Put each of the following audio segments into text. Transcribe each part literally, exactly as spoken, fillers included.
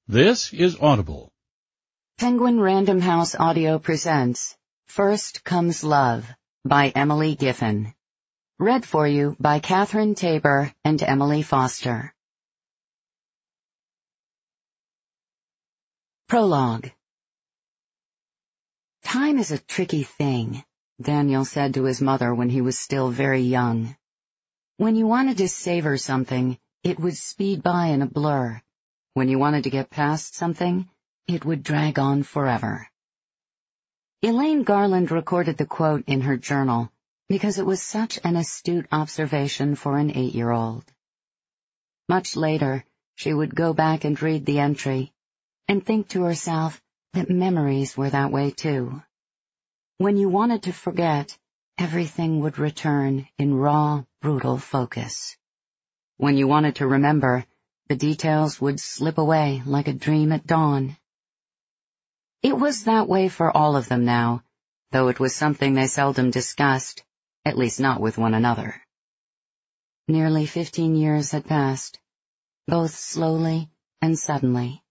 This is Audible. Penguin Random House Audio presents First Comes Love by Emily Giffin. Read for you by Catherine Tabor and Emily Foster. Prologue. Time is a tricky thing, Daniel said to his mother when he was still very young. When you wanted to savor something, it would speed by in a blur. When you wanted to get past something, it would drag on forever. Elaine Garland recorded the quote in her journal because it was such an astute observation for an eight-year-old. Much later, she would go back and read the entry and think to herself that memories were that way too. When you wanted to forget, everything would return in raw, brutal focus. When you wanted to remember, the details would slip away like a dream at dawn. It was that way for all of them now, though it was something they seldom discussed, at least not with one another. Nearly fifteen years had passed, both slowly and suddenly.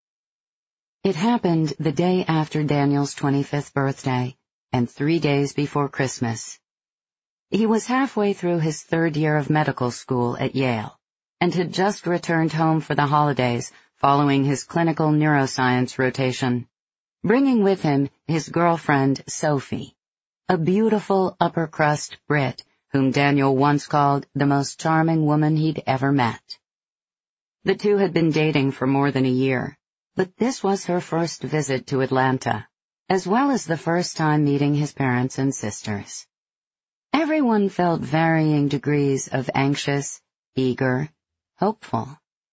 It happened the day after Daniel's twenty-fifth birthday, and three days before Christmas. He was halfway through his third year of medical school at Yale, and had just returned home for the holidays following his clinical neuroscience rotation, bringing with him his girlfriend Sophie, a beautiful upper-crust Brit whom Daniel once called the most charming woman he'd ever met. The two had been dating for more than a year, but this was her first visit to Atlanta, as well as the first time meeting his parents and sisters. Everyone felt varying degrees of anxious, eager, hopeful.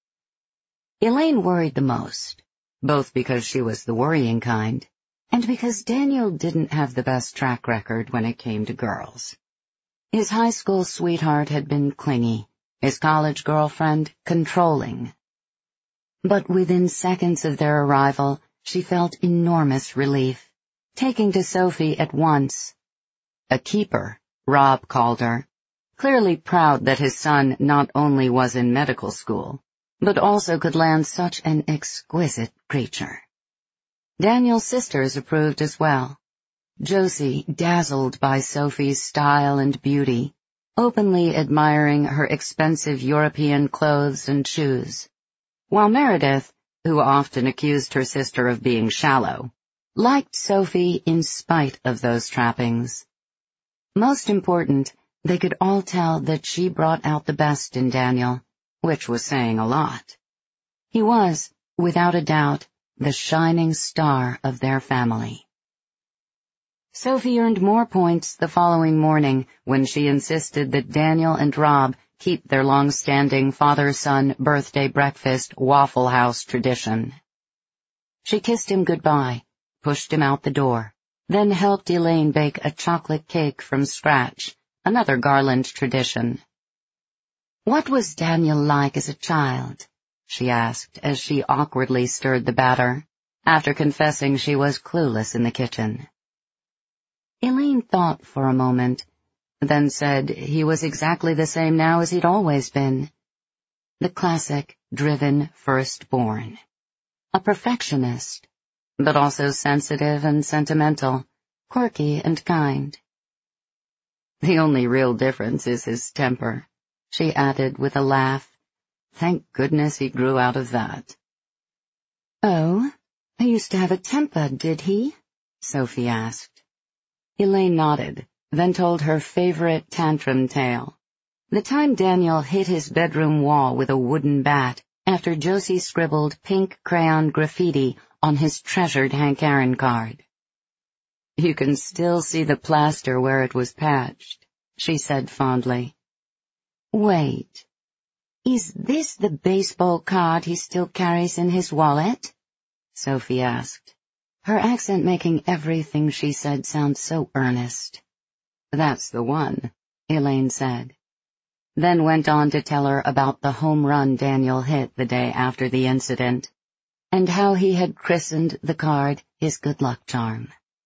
Elaine worried the most, both because she was the worrying kind, and because Daniel didn't have the best track record when it came to girls. His high school sweetheart had been clingy, his college girlfriend controlling. But within seconds of their arrival, she felt enormous relief, taking to Sophie at once. A keeper, Rob called her, clearly proud that his son not only was in medical school, but also could land such an exquisite creature. Daniel's sisters approved as well, Josie dazzled by Sophie's style and beauty, openly admiring her expensive European clothes and shoes, while Meredith, who often accused her sister of being shallow, liked Sophie in spite of those trappings. Most important, they could all tell that she brought out the best in Daniel, which was saying a lot. He was, without a doubt, the shining star of their family. Sophie earned more points the following morning when she insisted that Daniel and Rob keep their long-standing father-son birthday breakfast Waffle House tradition. She kissed him goodbye, pushed him out the door, then helped Elaine bake a chocolate cake from scratch, another Garland tradition. "What was Daniel like as a child?" she asked as she awkwardly stirred the batter, after confessing she was clueless in the kitchen. Elaine thought for a moment, then said he was exactly the same now as he'd always been. The classic, driven firstborn. A perfectionist, but also sensitive and sentimental, quirky and kind. "The only real difference is his temper," she added with a laugh. "Thank goodness he grew out of that." "Oh, he used to have a temper, did he?" Sophie asked. Elaine nodded, then told her favorite tantrum tale. The time Daniel hit his bedroom wall with a wooden bat after Josie scribbled pink crayon graffiti on his treasured Hank Aaron card. "You can still see the plaster where it was patched," she said fondly. "Wait, is this the baseball card he still carries in his wallet?" Sophie asked, her accent making everything she said sound so earnest. "That's the one," Elaine said, then went on to tell her about the home run Daniel hit the day after the incident, and how he had christened the card his good luck charm.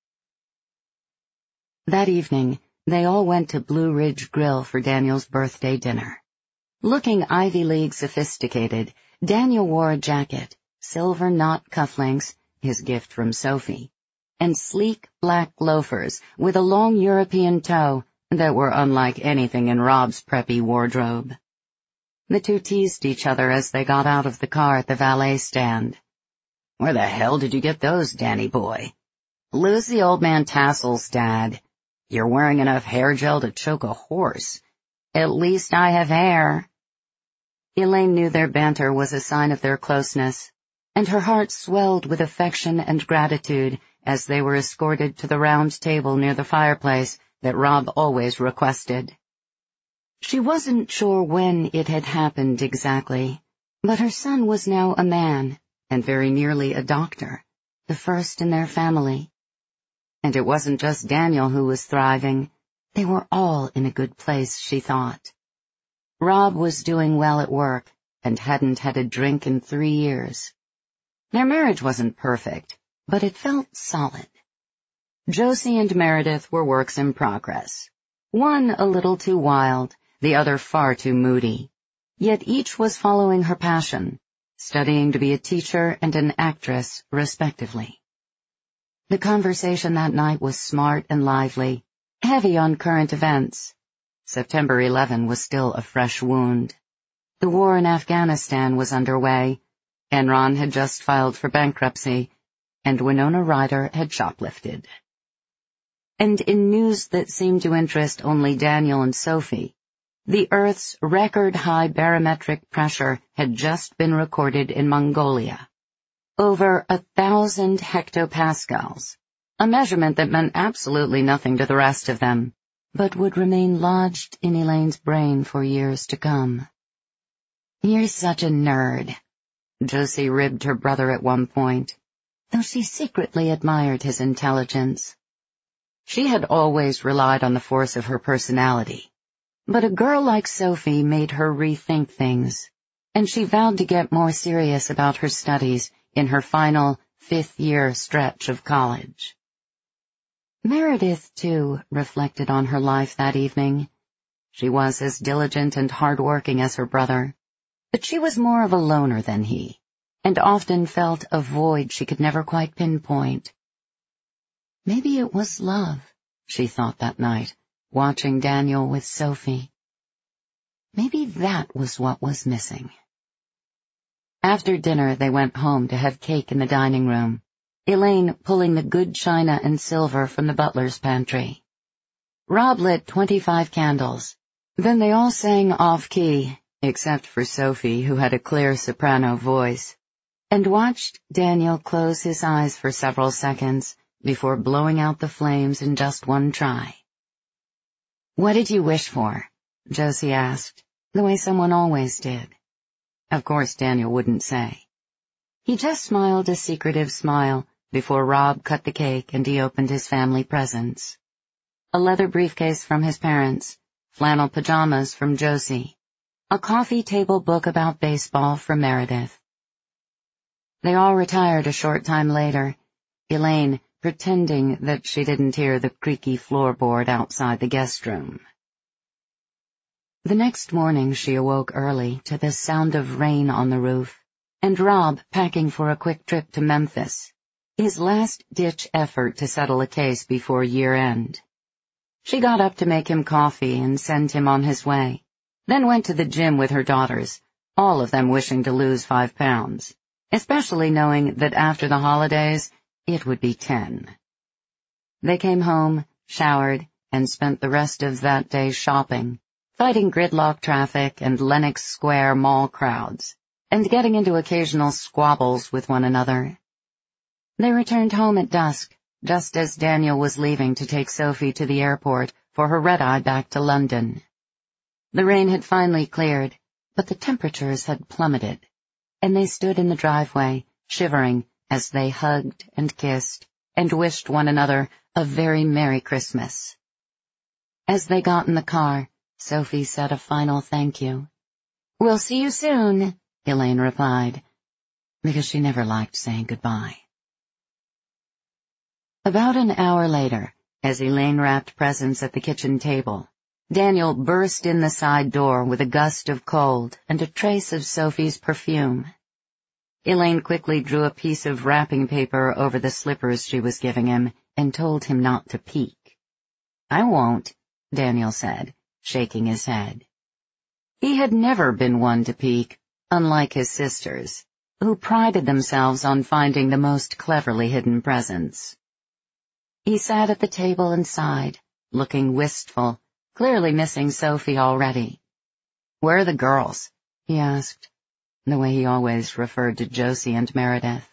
That evening, they all went to Blue Ridge Grill for Daniel's birthday dinner. Looking Ivy League sophisticated, Daniel wore a jacket, silver knot cufflinks, his gift from Sophie, and sleek black loafers with a long European toe that were unlike anything in Rob's preppy wardrobe. The two teased each other as they got out of the car at the valet stand. "Where the hell did you get those, Danny boy?" "Lose the old man tassels, Dad. You're wearing enough hair gel to choke a horse. At least I have hair." Elaine knew their banter was a sign of their closeness, and her heart swelled with affection and gratitude as they were escorted to the round table near the fireplace that Rob always requested. She wasn't sure when it had happened exactly, but her son was now a man, and very nearly a doctor, the first in their family. And it wasn't just Daniel who was thriving. They were all in a good place, she thought. Rob was doing well at work and hadn't had a drink in three years. Their marriage wasn't perfect, but it felt solid. Josie and Meredith were works in progress. One a little too wild, the other far too moody. Yet each was following her passion, studying to be a teacher and an actress, respectively. The conversation that night was smart and lively, heavy on current events. September eleventh was still a fresh wound. The war in Afghanistan was underway, Enron had just filed for bankruptcy, and Winona Ryder had shoplifted. And in news that seemed to interest only Daniel and Sophie, the Earth's record-high barometric pressure had just been recorded in Mongolia. Over a thousand hectopascals, a measurement that meant absolutely nothing to the rest of them, but would remain lodged in Elaine's brain for years to come. "You're such a nerd," Josie ribbed her brother at one point, though she secretly admired his intelligence. She had always relied on the force of her personality, but a girl like Sophie made her rethink things, and she vowed to get more serious about her studies in her final fifth-year stretch of college. Meredith, too, reflected on her life that evening. She was as diligent and hard-working as her brother, but she was more of a loner than he, and often felt a void she could never quite pinpoint. Maybe it was love, she thought that night, watching Daniel with Sophie. Maybe that was what was missing. After dinner, they went home to have cake in the dining room, Elaine pulling the good china and silver from the butler's pantry. Rob lit twenty-five candles. Then they all sang off-key, except for Sophie, who had a clear soprano voice, and watched Daniel close his eyes for several seconds before blowing out the flames in just one try. "What did you wish for?" Josie asked, the way someone always did. Of course Daniel wouldn't say. He just smiled a secretive smile before Rob cut the cake and he opened his family presents. A leather briefcase from his parents, flannel pajamas from Josie, a coffee table book about baseball from Meredith. They all retired a short time later, Elaine pretending that she didn't hear the creaky floorboard outside the guest room. The next morning she awoke early to the sound of rain on the roof, and Rob packing for a quick trip to Memphis, his last-ditch effort to settle a case before year-end. She got up to make him coffee and send him on his way, then went to the gym with her daughters, all of them wishing to lose five pounds, especially knowing that after the holidays it would be ten. They came home, showered, and spent the rest of that day shopping, fighting gridlock traffic and Lenox Square mall crowds, and getting into occasional squabbles with one another. They returned home at dusk, just as Daniel was leaving to take Sophie to the airport for her red-eye back to London. The rain had finally cleared, but the temperatures had plummeted, and they stood in the driveway, shivering as they hugged and kissed and wished one another a very Merry Christmas. As they got in the car, Sophie said a final thank you. "We'll see you soon," Elaine replied, because she never liked saying goodbye. About an hour later, as Elaine wrapped presents at the kitchen table, Daniel burst in the side door with a gust of cold and a trace of Sophie's perfume. Elaine quickly drew a piece of wrapping paper over the slippers she was giving him and told him not to peek. "I won't," Daniel said, shaking his head. He had never been one to peek, unlike his sisters, who prided themselves on finding the most cleverly hidden presents. He sat at the table and sighed, looking wistful, clearly missing Sophie already. "Where are the girls?" he asked, the way he always referred to Josie and Meredith.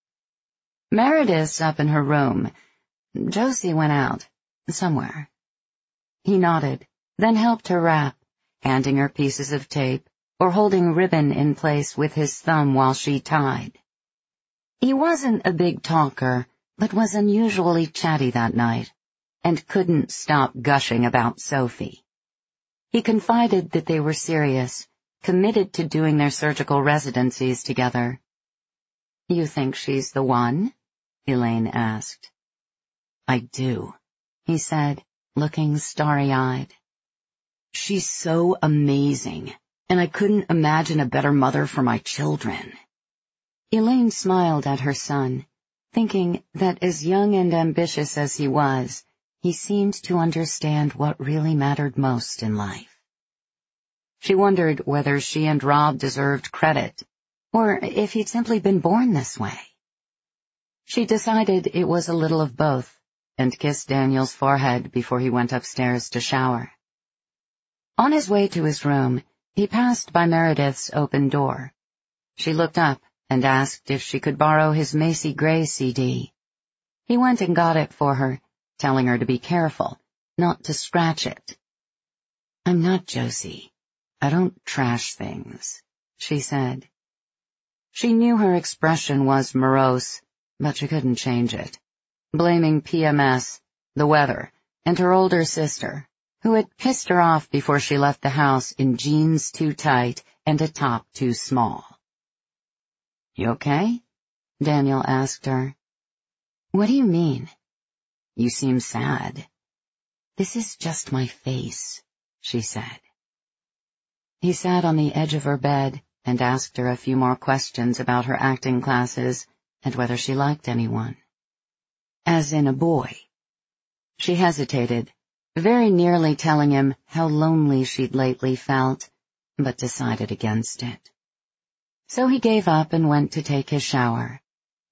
"Meredith's up in her room. Josie went out, somewhere." He nodded, then helped her wrap, handing her pieces of tape or holding ribbon in place with his thumb while she tied. He wasn't a big talker, but was unusually chatty that night, and couldn't stop gushing about Sophie. He confided that they were serious, committed to doing their surgical residencies together. "You think she's the one?" Elaine asked. "I do," he said, looking starry-eyed. "She's so amazing, and I couldn't imagine a better mother for my children." Elaine smiled at her son, thinking that as young and ambitious as he was, he seemed to understand what really mattered most in life. She wondered whether she and Rob deserved credit, or if he'd simply been born this way. She decided it was a little of both, and kissed Daniel's forehead before he went upstairs to shower. On his way to his room, he passed by Meredith's open door. She looked up and asked if she could borrow his Macy Gray C D. He went and got it for her, telling her to be careful, not to scratch it. "I'm not Josie. I don't trash things," she said. She knew her expression was morose, but she couldn't change it, blaming P M S, the weather, and her older sister, who had pissed her off before she left the house in jeans too tight and a top too small. "You okay?" Daniel asked her. "What do you mean?" "You seem sad." "This is just my face," she said. He sat on the edge of her bed and asked her a few more questions about her acting classes and whether she liked anyone. "As in a boy." She hesitated, very nearly telling him how lonely she'd lately felt, but decided against it. So he gave up and went to take his shower.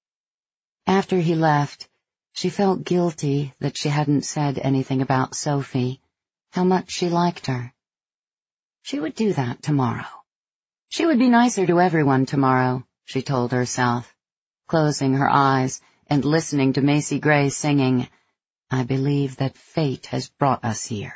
After he left, she felt guilty that she hadn't said anything about Sophie, how much she liked her. She would do that tomorrow. She would be nicer to everyone tomorrow, she told herself, closing her eyes and listening to Macy Gray singing, "I believe that fate has brought us here."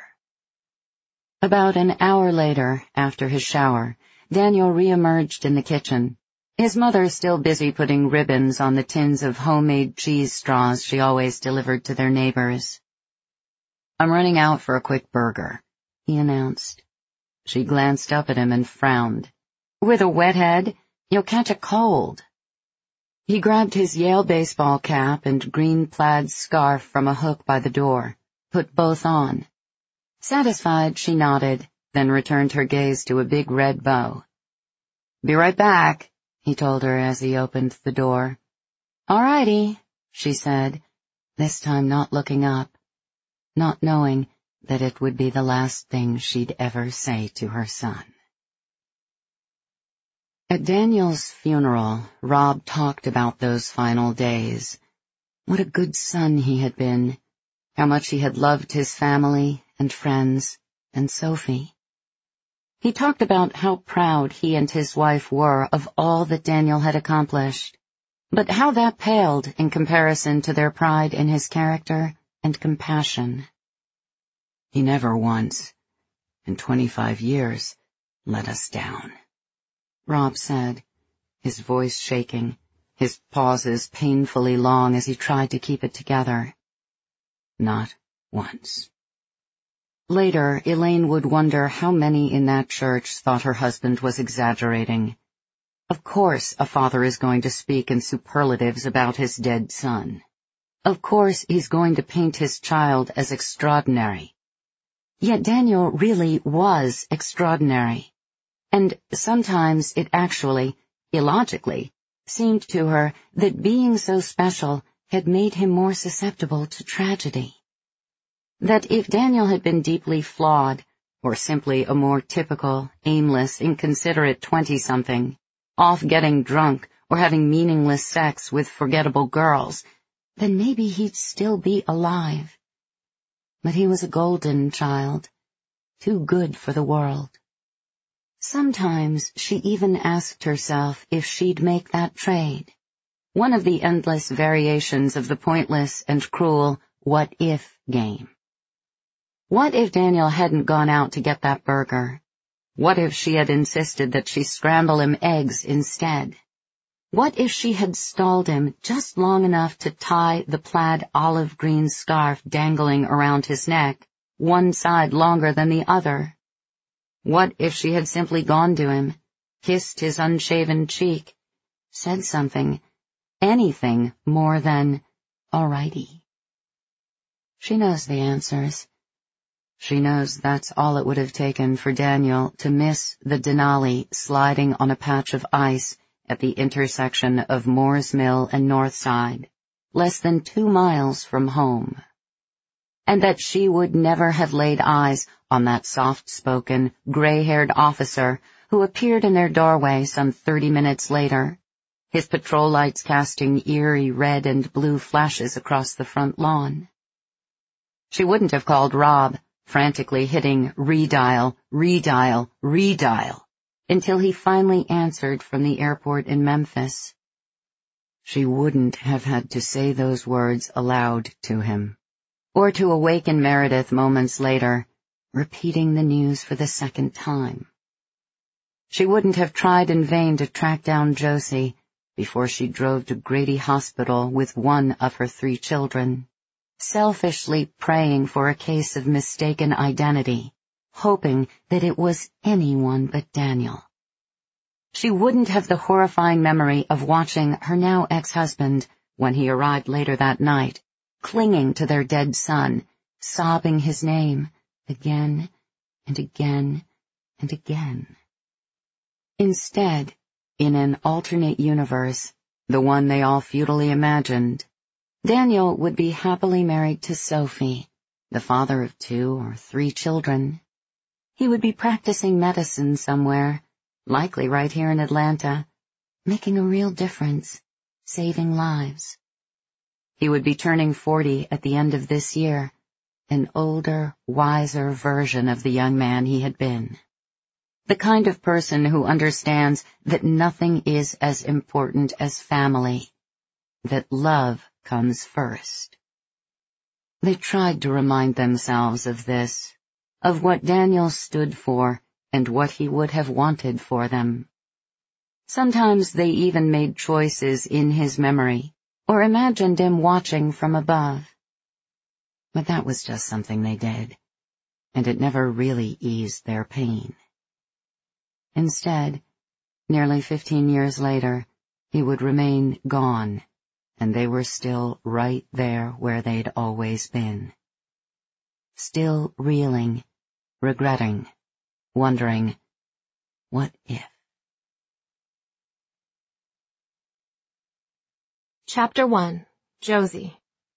About an hour later, after his shower, Daniel re-emerged in the kitchen, his mother still busy putting ribbons on the tins of homemade cheese straws she always delivered to their neighbors. "I'm running out for a quick burger," he announced. She glanced up at him and frowned. "With a wet head, you'll catch a cold." He grabbed his Yale baseball cap and green plaid scarf from a hook by the door, put both on. Satisfied, she nodded, then returned her gaze to a big red bow. "Be right back," he told her as he opened the door. "All righty," she said, this time not looking up, not knowing that it would be the last thing she'd ever say to her son. At Daniel's funeral, Rob talked about those final days. What a good son he had been, how much he had loved his family and friends and Sophie. He talked about how proud he and his wife were of all that Daniel had accomplished, but how that paled in comparison to their pride in his character and compassion. "He never once, in twenty-five years, let us down," Rob said, his voice shaking, his pauses painfully long as he tried to keep it together. "Not once." Later, Elaine would wonder how many in that church thought her husband was exaggerating. Of course a father is going to speak in superlatives about his dead son. Of course he's going to paint his child as extraordinary. Yet Daniel really was extraordinary, and sometimes it actually, illogically, Seemed to her that being so special had made him more susceptible to tragedy. That if Daniel had been deeply flawed, or simply a more typical, aimless, inconsiderate twenty-something, off getting drunk or having meaningless sex with forgettable girls, then maybe he'd still be alive. But he was a golden child, too good for the world. Sometimes she even asked herself if she'd make that trade, one of the endless variations of the pointless and cruel what-if game. What if Daniel hadn't gone out to get that burger? What if she had insisted that she scramble him eggs instead? What if she had stalled him just long enough to tie the plaid olive green scarf dangling around his neck, one side longer than the other? What if she had simply gone to him, kissed his unshaven cheek, said something, anything more than, all righty? She knows the answers. She knows that's all it would have taken for Daniel to miss the Denali sliding on a patch of ice at the intersection of Moore's Mill and Northside, less than two miles from home. And that she would never have laid eyes on that soft-spoken, gray-haired officer who appeared in their doorway some thirty minutes later, his patrol lights casting eerie red and blue flashes across the front lawn. She wouldn't have called Rob, frantically hitting redial, redial, redial, until he finally answered from the airport in Memphis. She wouldn't have had to say those words aloud to him, or to awaken Meredith moments later, repeating the news for the second time. She wouldn't have tried in vain to track down Josie before she drove to Grady Hospital with one of her three children, selfishly praying for a case of mistaken identity, hoping that it was anyone but Daniel. She wouldn't have the horrifying memory of watching her now ex-husband, when he arrived later that night, clinging to their dead son, sobbing his name again and again and again. Instead, in an alternate universe, the one they all futilely imagined, Daniel would be happily married to Sophie, the father of two or three children. He would be practicing medicine somewhere, likely right here in Atlanta, making a real difference, saving lives. He would be turning forty at the end of this year, an older, wiser version of the young man he had been. The kind of person who understands that nothing is as important as family, that love comes first. They tried to remind themselves of this, of what Daniel stood for and what he would have wanted for them. Sometimes they even made choices in his memory, or imagined him watching from above. But that was just something they did, and it never really eased their pain. Instead, nearly fifteen years later, he would remain gone, and they were still right there where they'd always been. Still reeling, regretting, wondering, what if? Chapter one. Josie.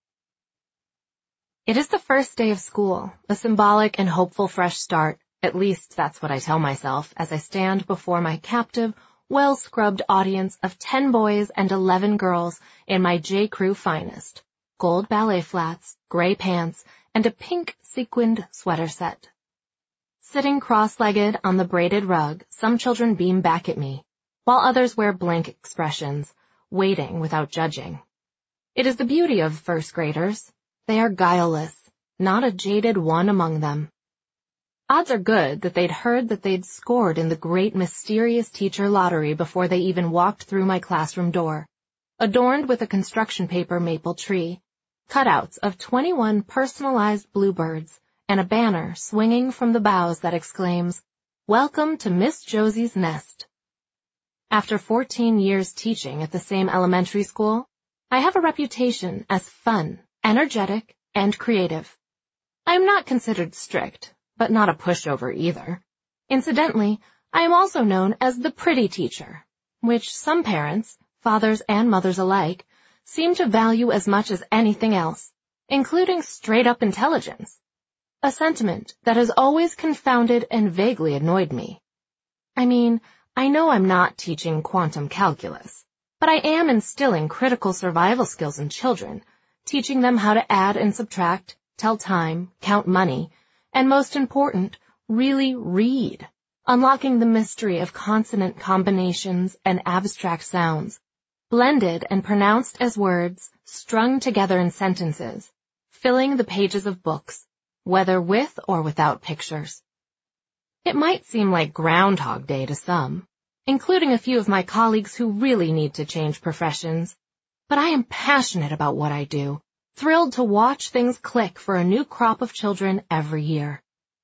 It is the first day of school, a symbolic and hopeful fresh start. At least that's what I tell myself as I stand before my captive, well-scrubbed audience of ten boys and eleven girls in my J. Crew finest, gold ballet flats, gray pants, and a pink sequined sweater set. Sitting cross-legged on the braided rug, some children beam back at me, while others wear blank expressions, waiting without judging. It is the beauty of first graders. They are guileless, not a jaded one among them. Odds are good that they'd heard that they'd scored in the great mysterious teacher lottery before they even walked through my classroom door, adorned with a construction paper maple tree, cutouts of twenty-one personalized bluebirds, and a banner swinging from the boughs that exclaims, "Welcome to Miss Josie's Nest." After fourteen years teaching at the same elementary school, I have a reputation as fun, energetic, and creative. I am not considered strict, but not a pushover either. Incidentally, I am also known as the pretty teacher, which some parents, fathers and mothers alike, seem to value as much as anything else, including straight-up intelligence, a sentiment that has always confounded and vaguely annoyed me. I mean, I know I'm not teaching quantum calculus, but I am instilling critical survival skills in children, teaching them how to add and subtract, tell time, count money, and most important, really read, unlocking the mystery of consonant combinations and abstract sounds, blended and pronounced as words, strung together in sentences, filling the pages of books, whether with or without pictures. It might seem like Groundhog Day to some, including a few of my colleagues who really need to change professions, but I am passionate about what I do, thrilled to watch things click for a new crop of children every year.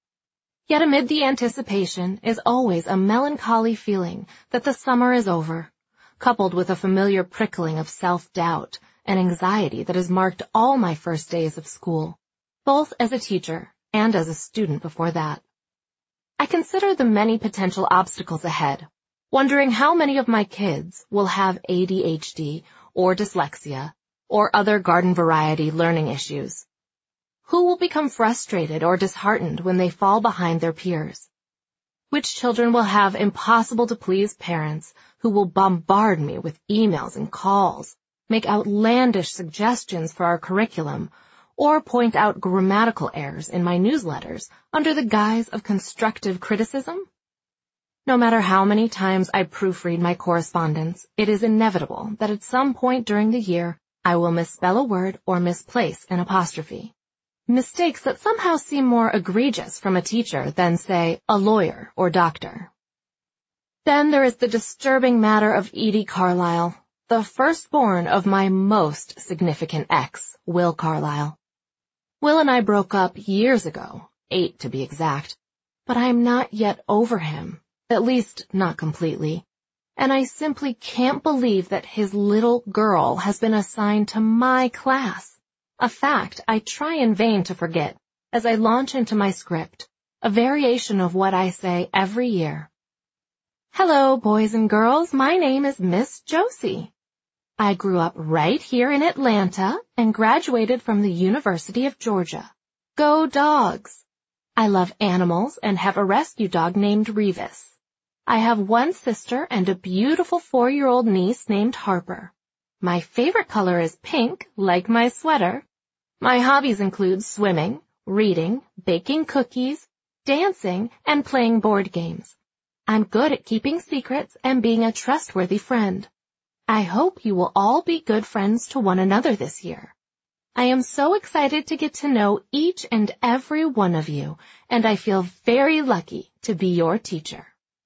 Yet amid the anticipation is always a melancholy feeling that the summer is over, coupled with a familiar prickling of self-doubt and anxiety that has marked all my first days of school, both as a teacher and as a student before that. I consider the many potential obstacles ahead, wondering how many of my kids will have A D H D or dyslexia or other garden variety learning issues. Who will become frustrated or disheartened when they fall behind their peers? Which children will have impossible-to-please parents who will bombard me with emails and calls, make outlandish suggestions for our curriculum, or point out grammatical errors in my newsletters under the guise of constructive criticism? No matter how many times I proofread my correspondence, it is inevitable that at some point during the year I will misspell a word or misplace an apostrophe. Mistakes that somehow seem more egregious from a teacher than, say, a lawyer or doctor. Then there is the disturbing matter of Edie Carlisle, the firstborn of my most significant ex, Will Carlisle. Will and I broke up years ago, eight to be exact, but I am not yet over him, at least not completely, and I simply can't believe that his little girl has been assigned to my class. A fact I try in vain to forget as I launch into my script, a variation of what I say every year. Hello, boys and girls, my name is Miss Josie. I grew up right here in Atlanta and graduated from the University of Georgia. Go Dogs! I love animals and have a rescue dog named Revis. I have one sister and a beautiful four-year-old niece named Harper. My favorite color is pink, like my sweater. My hobbies include swimming, reading, baking cookies, dancing, and playing board games. I'm good at keeping secrets and being a trustworthy friend. I hope you will all be good friends to one another this year. I am so excited to get to know each and every one of you, and I feel very lucky to be your teacher.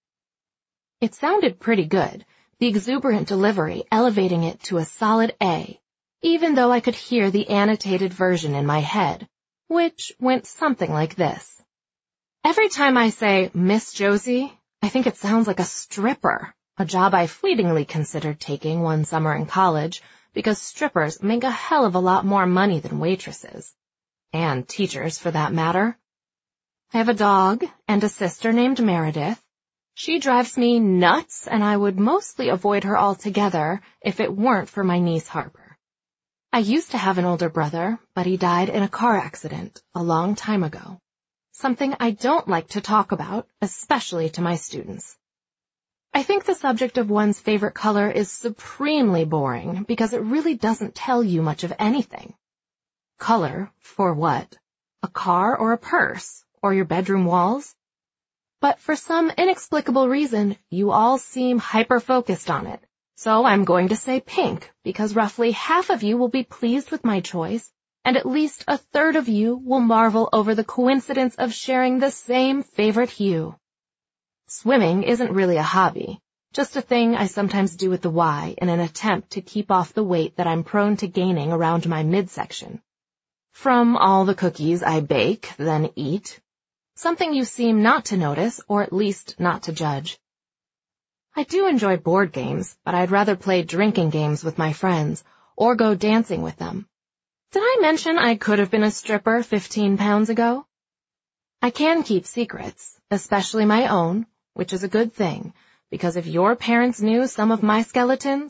It sounded pretty good, the exuberant delivery elevating it to a solid A, even though I could hear the annotated version in my head, which went something like this. Every time I say Miss Josie, I think it sounds like a stripper, a job I fleetingly considered taking one summer in college because strippers make a hell of a lot more money than waitresses. And teachers, for that matter. I have a dog and a sister named Meredith. She drives me nuts, and I would mostly avoid her altogether if it weren't for my niece Harper. I used to have an older brother, but he died in a car accident a long time ago. Something I don't like to talk about, especially to my students. I think the subject of one's favorite color is supremely boring because it really doesn't tell you much of anything. Color, for what? A car or a purse? Or your bedroom walls? But for some inexplicable reason, you all seem hyper-focused on it. So I'm going to say pink, because roughly half of you will be pleased with my choice, and at least a third of you will marvel over the coincidence of sharing the same favorite hue. Swimming isn't really a hobby, just a thing I sometimes do with the Y in an attempt to keep off the weight that I'm prone to gaining around my midsection. From all the cookies I bake, then eat. Something you seem not to notice, or at least not to judge. I do enjoy board games, but I'd rather play drinking games with my friends, or go dancing with them. Did I mention I could have been a stripper fifteen pounds ago? I can keep secrets, especially my own, which is a good thing, because if your parents knew some of my skeletons,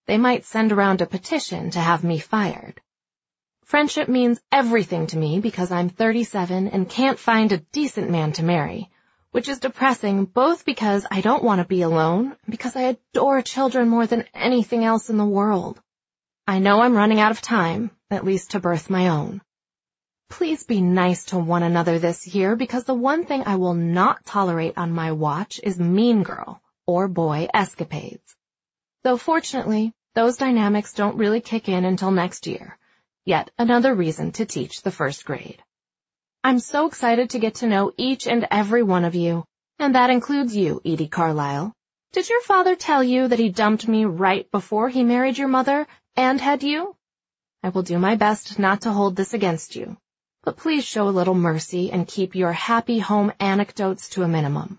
They might send around a petition to have me fired. Friendship means everything to me because I'm thirty-seven and can't find a decent man to marry, which is depressing both because I don't want to be alone and because I adore children more than anything else in the world. I know I'm running out of time, at least to birth my own. Please be nice to one another this year because the one thing I will not tolerate on my watch is mean girl or boy escapades. Though fortunately, those dynamics don't really kick in until next year. Yet another reason to teach the first grade. I'm so excited to get to know each and every one of you, and that includes you, Edie Carlisle. Did your father tell you that he dumped me right before he married your mother and had you? I will do my best not to hold this against you, but please show a little mercy and keep your happy home anecdotes to a minimum.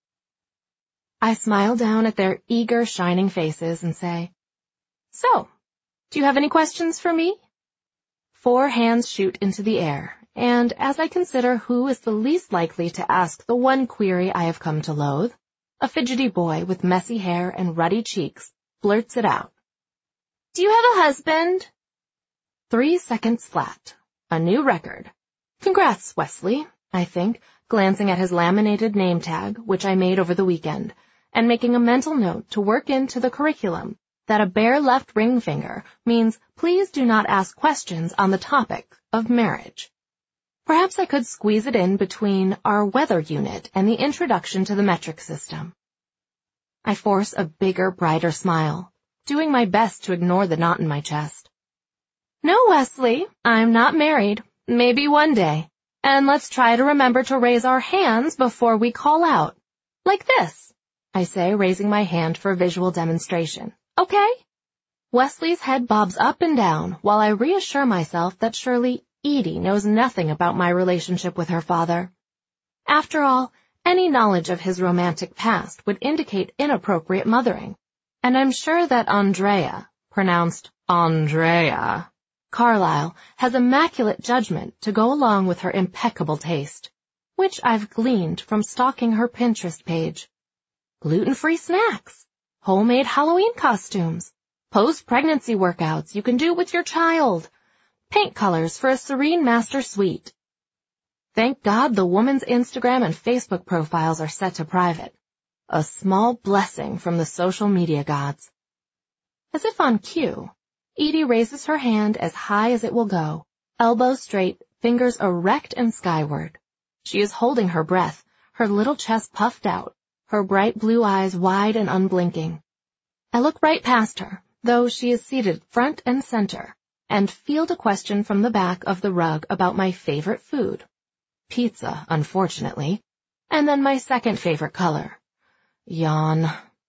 I smile down at their eager, shining faces and say, So, do you have any questions for me? Four hands shoot into the air, and as I consider who is the least likely to ask the one query I have come to loathe, a fidgety boy with messy hair and ruddy cheeks blurts it out. Do you have a husband? Three seconds flat. A new record. Congrats, Wesley, I think, glancing at his laminated name tag, which I made over the weekend, and making a mental note to work into the curriculum that a bare left ring finger means please do not ask questions on the topic of marriage. Perhaps I could squeeze it in between our weather unit and the introduction to the metric system. I force a bigger, brighter smile, doing my best to ignore the knot in my chest. No, Wesley, I'm not married. Maybe one day. And let's try to remember to raise our hands before we call out. Like this, I say, raising my hand for visual demonstration. Okay? Wesley's head bobs up and down while I reassure myself that surely Edie knows nothing about my relationship with her father. After all, any knowledge of his romantic past would indicate inappropriate mothering, and I'm sure that Andrea, pronounced Andrea, Carlisle, has immaculate judgment to go along with her impeccable taste, which I've gleaned from stalking her Pinterest page. Gluten-free snacks. Homemade Halloween costumes, post-pregnancy workouts you can do with your child, paint colors for a serene master suite. Thank God the woman's Instagram and Facebook profiles are set to private. A small blessing from the social media gods. As if on cue, Edie raises her hand as high as it will go, elbows straight, fingers erect and skyward. She is holding her breath, her little chest puffed out, her bright blue eyes wide and unblinking. I look right past her, though she is seated front and center, and field a question from the back of the rug about my favorite food. Pizza, unfortunately, and then my second favorite color. Yawn.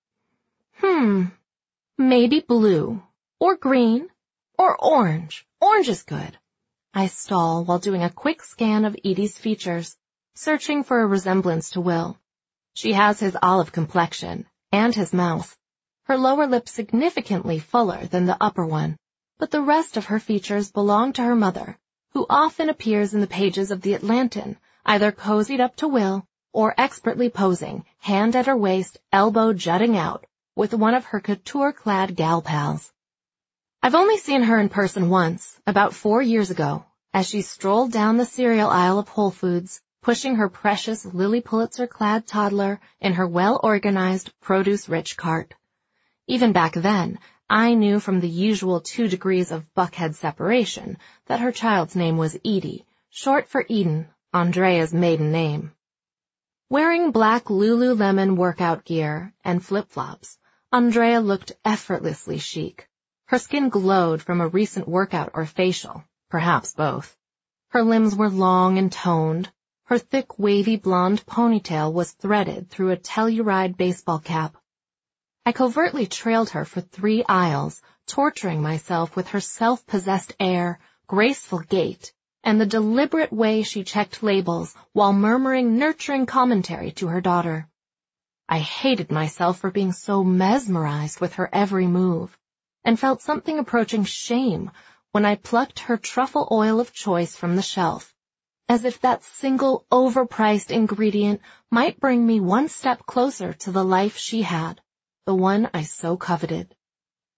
Hmm, maybe blue, or green, or orange. Orange is good. I stall while doing a quick scan of Edie's features, searching for a resemblance to Will. She has his olive complexion, and his mouth. Her lower lip significantly fuller than the upper one, but the rest of her features belong to her mother, who often appears in the pages of the Atlantan, either cozied up to Will, or expertly posing, hand at her waist, elbow jutting out, with one of her couture-clad gal pals. I've only seen her in person once, about four years ago, as she strolled down the cereal aisle of Whole Foods, pushing her precious Lily Pulitzer-clad toddler in her well-organized, produce-rich cart. Even back then, I knew from the usual two degrees of buckhead separation that her child's name was Edie, short for Eden, Andrea's maiden name. Wearing black Lululemon workout gear and flip-flops, Andrea looked effortlessly chic. Her skin glowed from a recent workout or facial, perhaps both. Her limbs were long and toned. Her thick, wavy blonde ponytail was threaded through a Telluride baseball cap. I covertly trailed her for three aisles, torturing myself with her self-possessed air, graceful gait, and the deliberate way she checked labels while murmuring nurturing commentary to her daughter. I hated myself for being so mesmerized with her every move, and felt something approaching shame when I plucked her truffle oil of choice from the shelf, as if that single overpriced ingredient might bring me one step closer to the life she had, the one I so coveted.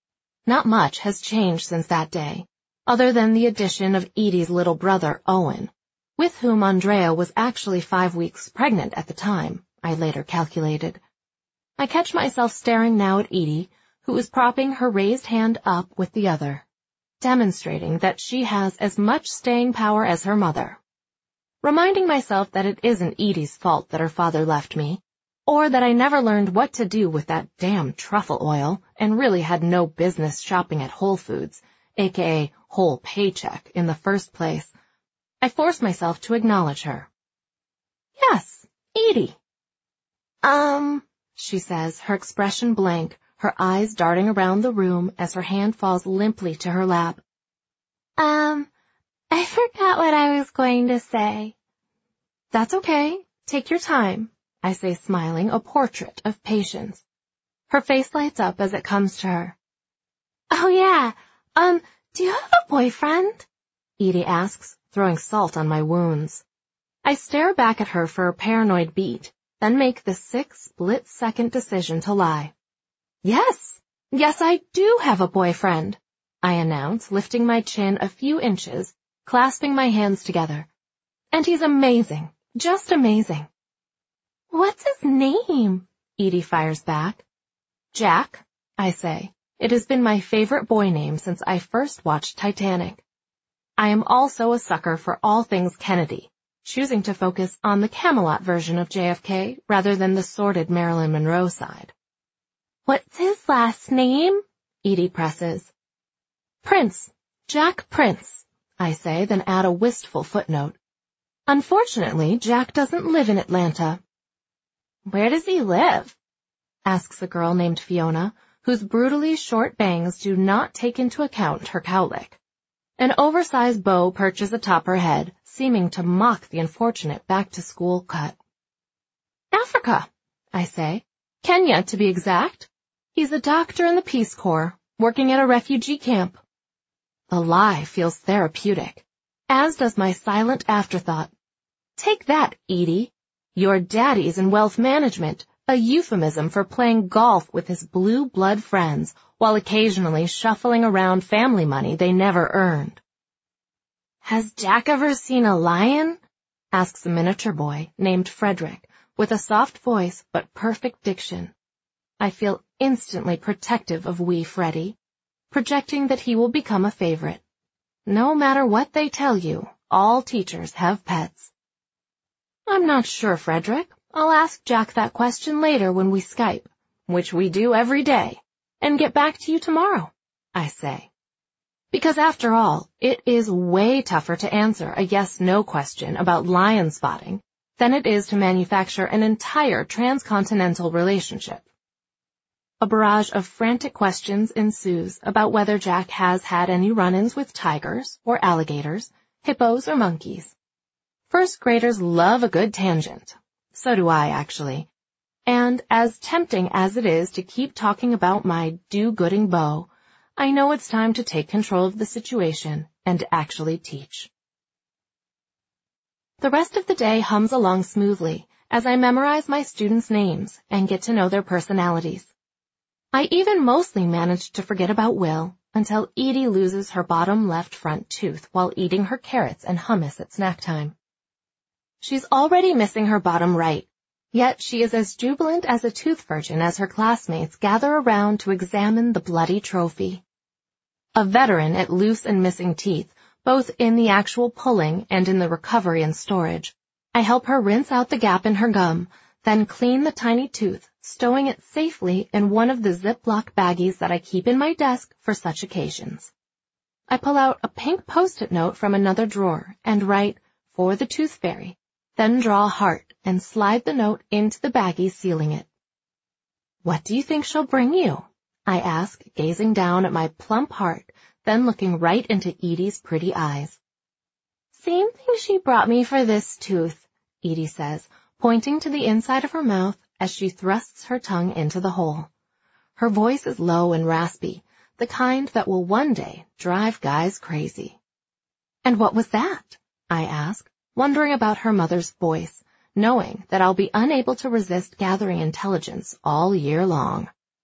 Not much has changed since that day, other than the addition of Edie's little brother, Owen, with whom Andrea was actually five weeks pregnant at the time, I later calculated. I catch myself staring now at Edie, who is propping her raised hand up with the other, demonstrating that she has as much staying power as her mother. Reminding myself that it isn't Edie's fault that her father left me, or that I never learned what to do with that damn truffle oil and really had no business shopping at Whole Foods, aka Whole Paycheck, in the first place, I force myself to acknowledge her. Yes, Edie. Um, she says, her expression blank, her eyes darting around the room as her hand falls limply to her lap. Um, I forgot what I was going to say. That's okay. Take your time, I say, smiling, a portrait of patience. Her face lights up as it comes to her. Oh yeah, um, do you have a boyfriend? Edie asks, throwing salt on my wounds. I stare back at her for a paranoid beat, then make the sick split-second decision to lie. Yes, yes I do have a boyfriend, I announce, lifting my chin a few inches, clasping my hands together. And he's amazing, just amazing. What's his name? Edie fires back. Jack, I say. It has been my favorite boy name since I first watched Titanic. I am also a sucker for all things Kennedy, choosing to focus on the Camelot version of J F K rather than the sordid Marilyn Monroe side. What's his last name? Edie presses. Prince. Jack Prince, I say, then add a wistful footnote. Unfortunately, Jack doesn't live in Atlanta. Where does he live? Asks a girl named Fiona, whose brutally short bangs do not take into account her cowlick. An oversized bow perches atop her head, seeming to mock the unfortunate back-to-school cut. Africa, I say. Kenya, to be exact. He's a doctor in the Peace Corps, working at a refugee camp. The lie feels therapeutic, as does my silent afterthought. Take that, Edie. Your daddy's in wealth management, a euphemism for playing golf with his blue blood friends while occasionally shuffling around family money they never earned. Has Jack ever seen a lion? Asks a miniature boy named Frederick, with a soft voice but perfect diction. I feel instantly protective of wee Freddy, projecting that he will become a favorite. No matter what they tell you, all teachers have pets. I'm not sure, Frederick. I'll ask Jack that question later when we Skype, which we do every day, and get back to you tomorrow, I say. Because after all, it is way tougher to answer a yes-no question about lion spotting than it is to manufacture an entire transcontinental relationship. A barrage of frantic questions ensues about whether Jack has had any run-ins with tigers or alligators, hippos or monkeys. First graders love a good tangent. So do I, actually. And as tempting as it is to keep talking about my do-gooding beau, I know it's time to take control of the situation and actually teach. The rest of the day hums along smoothly as I memorize my students' names and get to know their personalities. I even mostly managed to forget about Will until Edie loses her bottom left front tooth while eating her carrots and hummus at snack time. She's already missing her bottom right, yet she is as jubilant as a tooth virgin as her classmates gather around to examine the bloody trophy. A veteran at loose and missing teeth, both in the actual pulling and in the recovery and storage, I help her rinse out the gap in her gum, then clean the tiny tooth, stowing it safely in one of the Ziploc baggies that I keep in my desk for such occasions. I pull out a pink Post-it note from another drawer and write, "For the Tooth Fairy," then draw a heart and slide the note into the baggie, sealing it. "What do you think she'll bring you?" I ask, gazing down at my plump heart, then looking right into Edie's pretty eyes. "Same thing she brought me for this tooth," Edie says, pointing to the inside of her mouth as she thrusts her tongue into the hole. Her voice is low and raspy, the kind that will one day drive guys crazy. "And what was that?" I ask, wondering about her mother's voice, knowing that I'll be unable to resist gathering intelligence all year long.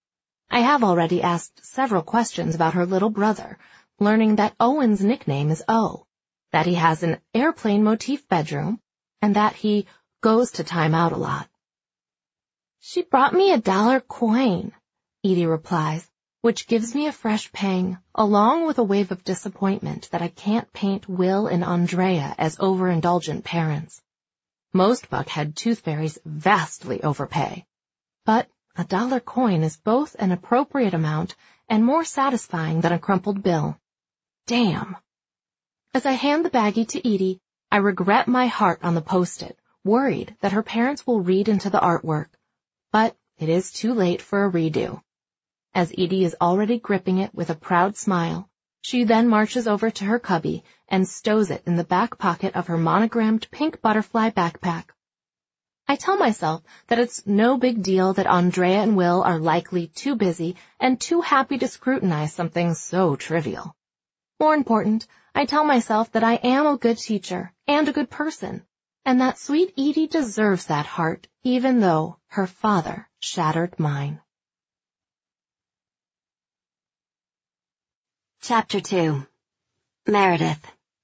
I have already asked several questions about her little brother, learning that Owen's nickname is O, that he has an airplane motif bedroom, and that he goes to time out a lot. She brought me a dollar coin, Edie replies, which gives me a fresh pang, along with a wave of disappointment that I can't paint Will and Andrea as overindulgent parents. Most Buckhead tooth fairies vastly overpay. But a dollar coin is both an appropriate amount and more satisfying than a crumpled bill. Damn. As I hand the baggie to Edie, I regret my heart on the post-it, worried that her parents will read into the artwork. But it is too late for a redo. As Edie is already gripping it with a proud smile, she then marches over to her cubby and stows it in the back pocket of her monogrammed pink butterfly backpack. I tell myself that it's no big deal that Andrea and Will are likely too busy and too happy to scrutinize something so trivial. More important, I tell myself that I am a good teacher and a good person, and that sweet Edie deserves that heart, even though her father shattered mine. Chapter two. Meredith.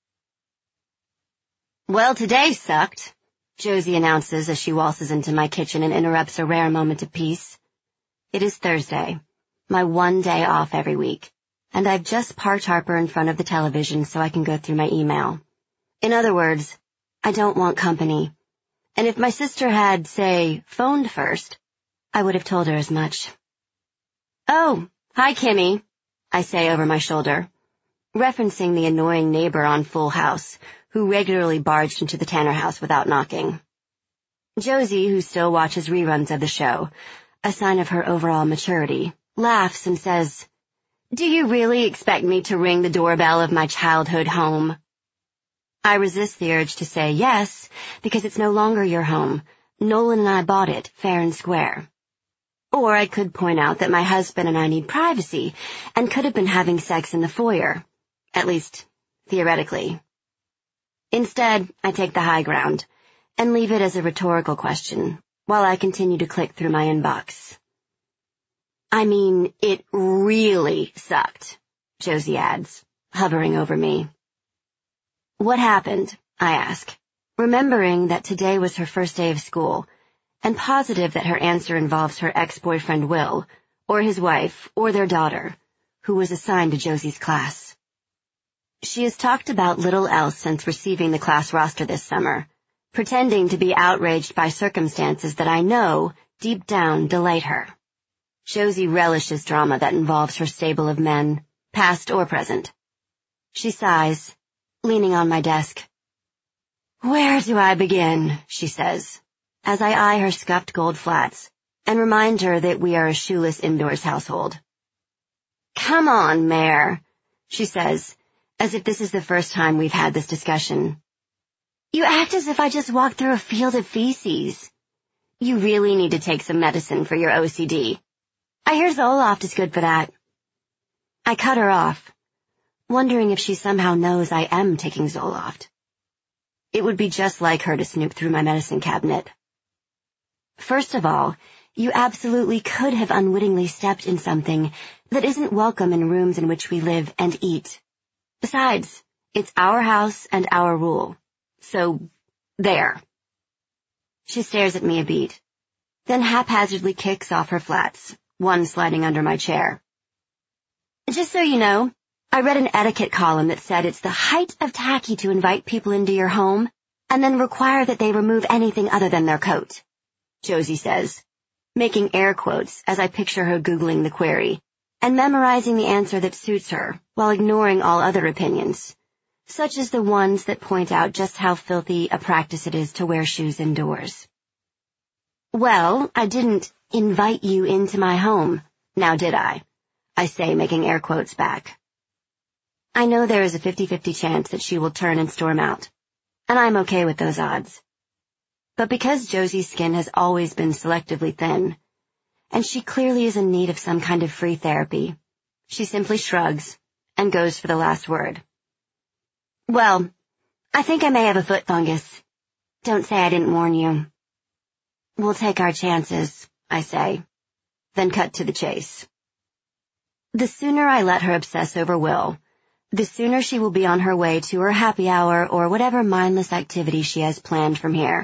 Well, today sucked, Josie announces as she waltzes into my kitchen and interrupts a rare moment of peace. It is Thursday, my one day off every week, and I've just parked Harper in front of the television so I can go through my email. In other words, I don't want company, and if my sister had, say, phoned first, I would have told her as much. Oh, hi, Kimmy, I say over my shoulder, referencing the annoying neighbor on Full House, who regularly barged into the Tanner house without knocking. Josie, who still watches reruns of the show, a sign of her overall maturity, laughs and says, "Do you really expect me to ring the doorbell of my childhood home?" I resist the urge to say yes, because it's no longer your home. Nolan and I bought it, fair and square. Or I could point out that my husband and I need privacy and could have been having sex in the foyer, at least theoretically. Instead, I take the high ground and leave it as a rhetorical question while I continue to click through my inbox. I mean, it really sucked, Josie adds, hovering over me. What happened? I ask, remembering that today was her first day of school, and positive that her answer involves her ex-boyfriend Will, or his wife, or their daughter, who was assigned to Josie's class. She has talked about little else since receiving the class roster this summer, pretending to be outraged by circumstances that I know, deep down, delight her. Josie relishes drama that involves her stable of men, past or present. She sighs, leaning on my desk. "Where do I begin?" she says, as I eye her scuffed gold flats and remind her that we are a shoeless indoors household. "Come on, Mare," she says, as if this is the first time we've had this discussion. "You act as if I just walked through a field of feces. You really need to take some medicine for your O C D. I hear Zoloft is good for that." I cut her off, wondering if she somehow knows I am taking Zoloft. It would be just like her to snoop through my medicine cabinet. First of all, you absolutely could have unwittingly stepped in something that isn't welcome in rooms in which we live and eat. Besides, it's our house and our rule. So, there. She stares at me a beat, then haphazardly kicks off her flats, one sliding under my chair. "Just so you know, I read an etiquette column that said it's the height of tacky to invite people into your home and then require that they remove anything other than their coat," Josie says, making air quotes as I picture her Googling the query and memorizing the answer that suits her while ignoring all other opinions, such as the ones that point out just how filthy a practice it is to wear shoes indoors. "Well, I didn't invite you into my home, now did I?" I say, making air quotes back. I know there is a fifty-fifty chance that she will turn and storm out, and I'm okay with those odds. But because Josie's skin has always been selectively thin, and she clearly is in need of some kind of free therapy, she simply shrugs and goes for the last word. "Well, I think I may have a foot fungus. Don't say I didn't warn you." "We'll take our chances," I say, then cut to the chase. The sooner I let her obsess over Will, the sooner she will be on her way to her happy hour or whatever mindless activity she has planned from here.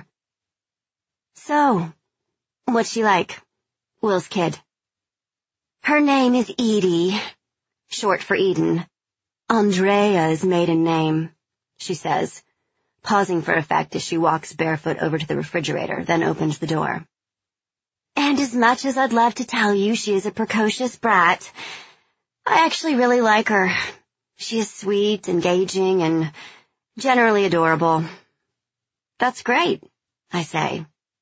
So, what's she like? Will's kid. Her name is Edie, short for Eden. Andrea's maiden name, she says, pausing for effect as she walks barefoot over to the refrigerator, then opens the door. And as much as I'd love to tell you she is a precocious brat, I actually really like her. She is sweet, engaging, and generally adorable. That's great, I say.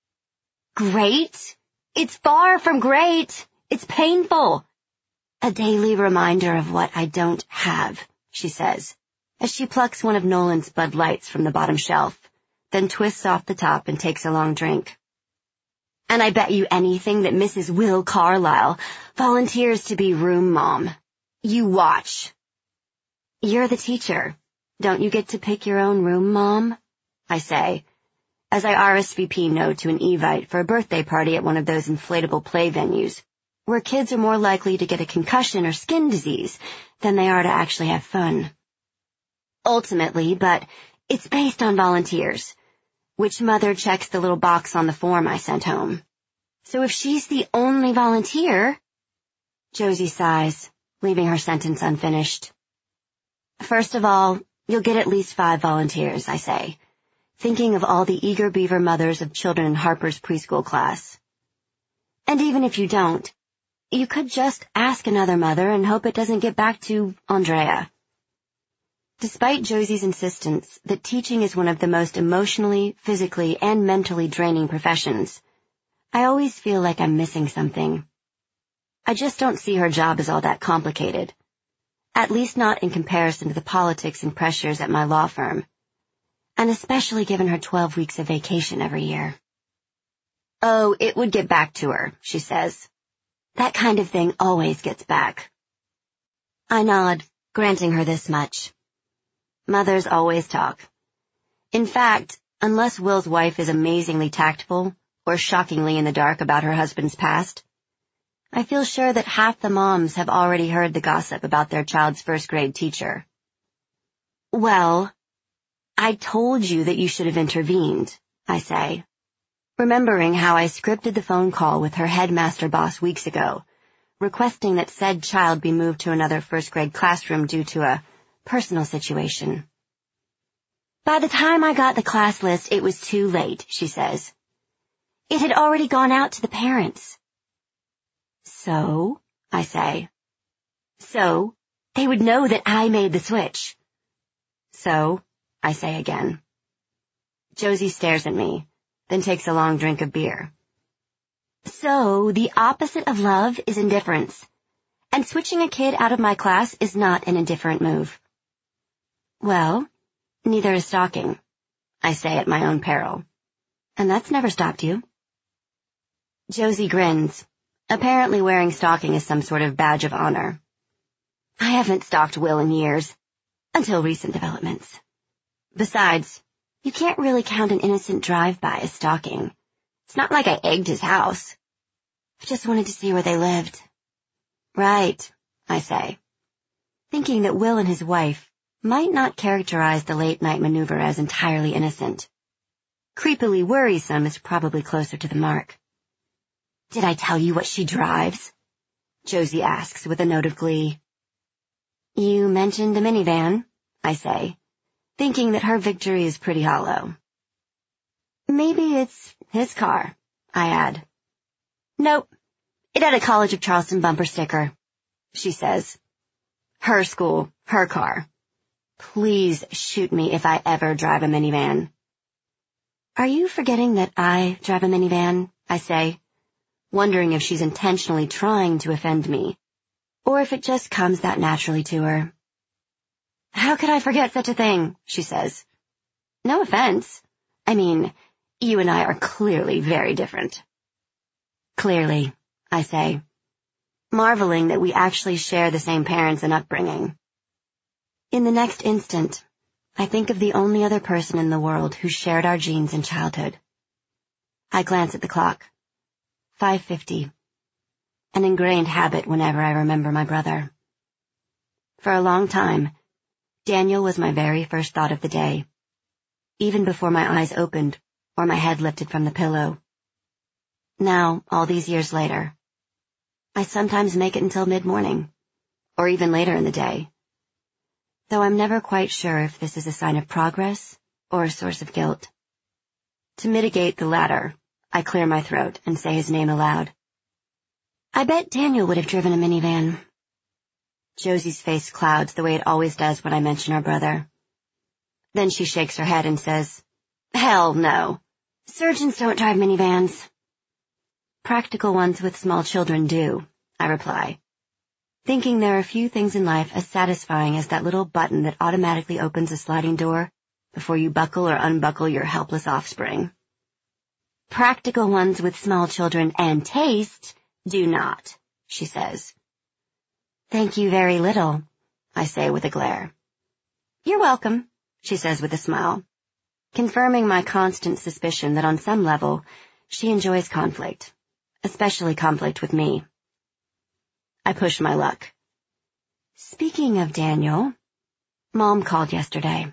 Great? It's far from great. It's painful. A daily reminder of what I don't have, she says, as she plucks one of Nolan's Bud Lights from the bottom shelf, then twists off the top and takes a long drink. And I bet you anything that Missus Will Carlisle volunteers to be room mom. You watch. You're the teacher. Don't you get to pick your own room, Mom? I say, as I R S V P no to an Evite for a birthday party at one of those inflatable play venues, where kids are more likely to get a concussion or skin disease than they are to actually have fun. Ultimately, but it's based on volunteers, which mother checks the little box on the form I sent home. So if she's the only volunteer... Josie sighs, leaving her sentence unfinished. First of all, you'll get at least five volunteers, I say, thinking of all the eager beaver mothers of children in Harper's preschool class. And even if you don't, you could just ask another mother and hope it doesn't get back to Andrea. Despite Josie's insistence that teaching is one of the most emotionally, physically, and mentally draining professions, I always feel like I'm missing something. I just don't see her job as all that complicated. At least not in comparison to the politics and pressures at my law firm, and especially given her twelve weeks of vacation every year. Oh, it would get back to her, she says. That kind of thing always gets back. I nod, granting her this much. Mothers always talk. In fact, unless Will's wife is amazingly tactful or shockingly in the dark about her husband's past, I feel sure that half the moms have already heard the gossip about their child's first-grade teacher. Well, I told you that you should have intervened, I say, remembering how I scripted the phone call with her headmaster boss weeks ago, requesting that said child be moved to another first-grade classroom due to a personal situation. By the time I got the class list, it was too late, she says. It had already gone out to the parents. So, I say. So, they would know that I made the switch. So, I say again. Josie stares at me, then takes a long drink of beer. So, the opposite of love is indifference, and switching a kid out of my class is not an indifferent move. Well, neither is stalking, I say at my own peril. And that's never stopped you. Josie grins, apparently wearing stalking as some sort of badge of honor. I haven't stalked Will in years, until recent developments. Besides, you can't really count an innocent drive-by as stalking. It's not like I egged his house. I just wanted to see where they lived. Right, I say, thinking that Will and his wife might not characterize the late-night maneuver as entirely innocent. Creepily worrisome is probably closer to the mark. Did I tell you what she drives? Josie asks with a note of glee. You mentioned a minivan, I say, thinking that her victory is pretty hollow. Maybe it's his car, I add. Nope, it had a College of Charleston bumper sticker, she says. Her school, her car. Please shoot me if I ever drive a minivan. Are you forgetting that I drive a minivan? I say, wondering if she's intentionally trying to offend me, or if it just comes that naturally to her. How could I forget such a thing? She says. No offense. I mean, you and I are clearly very different. Clearly, I say, marveling that we actually share the same parents and upbringing. In the next instant, I think of the only other person in the world who shared our genes in childhood. I glance at the clock. five fifty. An ingrained habit whenever I remember my brother. For a long time, Daniel was my very first thought of the day, even before my eyes opened or my head lifted from the pillow. Now, all these years later, I sometimes make it until mid-morning, or even later in the day, though I'm never quite sure if this is a sign of progress or a source of guilt. To mitigate the latter, I clear my throat and say his name aloud. I bet Daniel would have driven a minivan. Josie's face clouds the way it always does when I mention our brother. Then she shakes her head and says, "Hell no. Surgeons don't drive minivans." "Practical ones with small children do," I reply, thinking there are few things in life as satisfying as that little button that automatically opens a sliding door before you buckle or unbuckle your helpless offspring. "Practical ones with small children and taste do not," she says. "Thank you very little," I say with a glare. "You're welcome," she says with a smile, confirming my constant suspicion that on some level she enjoys conflict, especially conflict with me. I push my luck. "Speaking of Daniel, Mom called yesterday."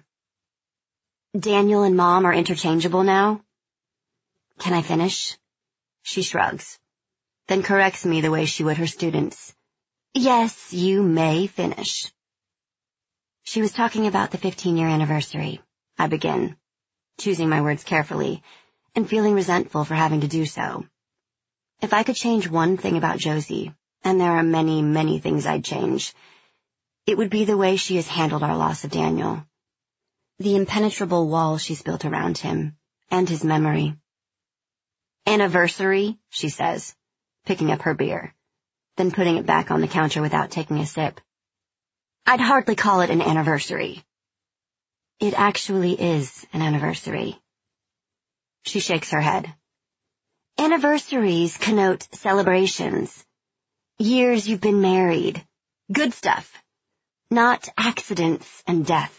"Daniel and Mom are interchangeable now?" "Can I finish?" She shrugs, then corrects me the way she would her students. "Yes, you may finish." She was talking about the fifteen-year anniversary, I begin, choosing my words carefully, and feeling resentful for having to do so. If I could change one thing about Josie, and there are many, many things I'd change, it would be the way she has handled our loss of Daniel. The impenetrable wall she's built around him, and his memory. "Anniversary," she says, picking up her beer, then putting it back on the counter without taking a sip. "I'd hardly call it an anniversary." "It actually is an anniversary." She shakes her head. "Anniversaries connote celebrations. Years you've been married. Good stuff. Not accidents and death."